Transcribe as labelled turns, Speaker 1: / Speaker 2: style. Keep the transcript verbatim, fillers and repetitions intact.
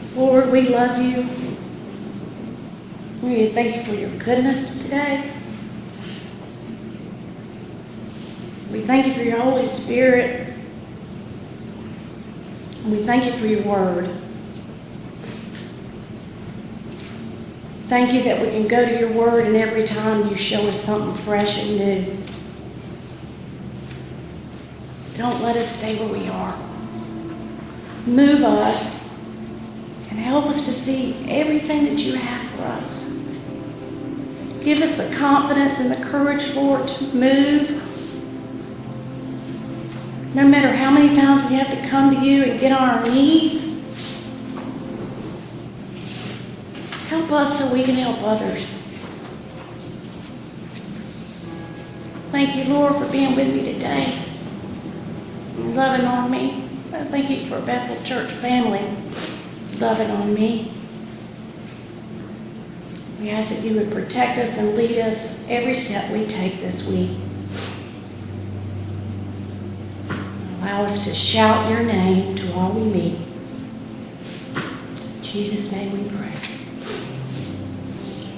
Speaker 1: Lord, we love you. We thank you for your goodness today. We thank you for your Holy Spirit. And we thank you for your word. Thank you that we can go to your word and every time you show us something fresh and new. Don't let us stay where we are. Move us and help us to see everything that you have for us. Give us the confidence and the courage, Lord, to move. No matter how many times we have to come to you and get on our knees. Help us so we can help others. Thank you, Lord, for being with me today. And loving on me. Thank you for Bethel Church family loving on me. We ask that you would protect us and lead us every step we take this week. Allow us to shout your name to all we meet. In Jesus' name we pray.